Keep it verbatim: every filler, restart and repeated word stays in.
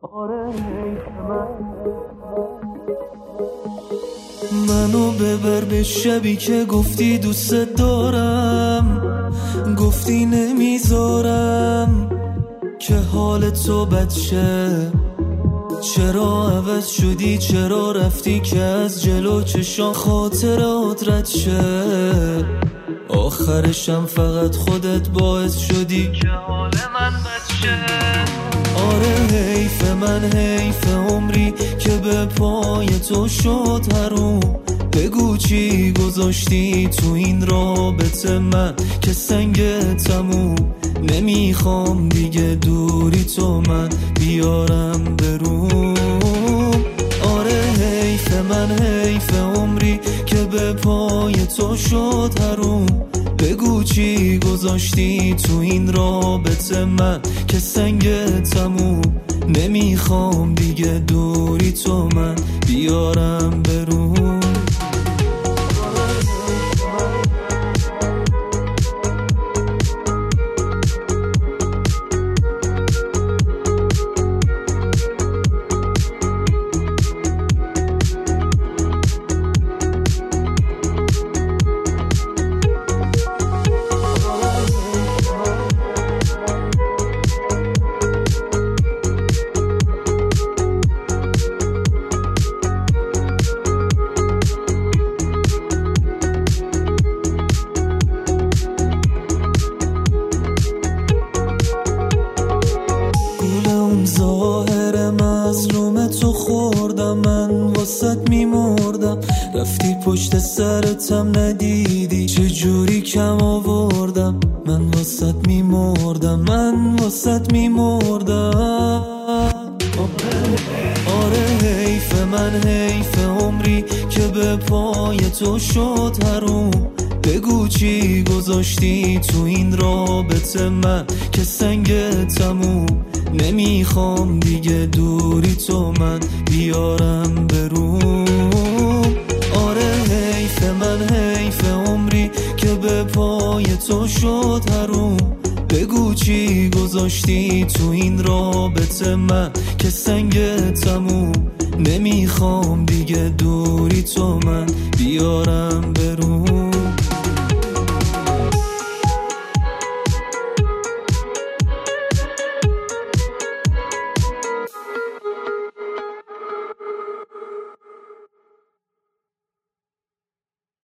آره منو ببر به شبی که گفتی دوست دارم، گفتی نمیذارم که حال تو بد شه. چرا عوض شدی، چرا رفتی که از جلو چشام خاطرات رد شه. آخرشم فقط خودت باعث شدی که حال من بد شه. آره حیف من، حیف عمری که به پای تو شد حروم. بگو چی گذاشتی تو این رابطه من که سنگ تموم. نمیخوام دیگه دوری تو من بیارم بروم. آره حیف من، حیف عمری که به پای تو شد حروم. بگو چی گذاشتی تو این رابطه من که سنگ تموم. نمیخوام دیگه دوری تو من بیارم بروم. ظاهر مظلوم تو خوردم، من واسط میمردم. رفتی پشت سرتم ندیدی چجوری کم آوردم. من واسط میمردم، من واسط میمردم. آره حیف من، حیف عمری که به پای تو شد حروم. بگو چی گذاشتی تو این رابطه من که سنگ تموم. نمیخوام دیگه دوری تو من بیارم بروم. آره حیف من، حیف عمری که به پای تو شد حروم. بگو چی گذاشتی تو این رابطه من که سنگ تموم. نمیخوام دیگه دوری تو من بیارم بروم.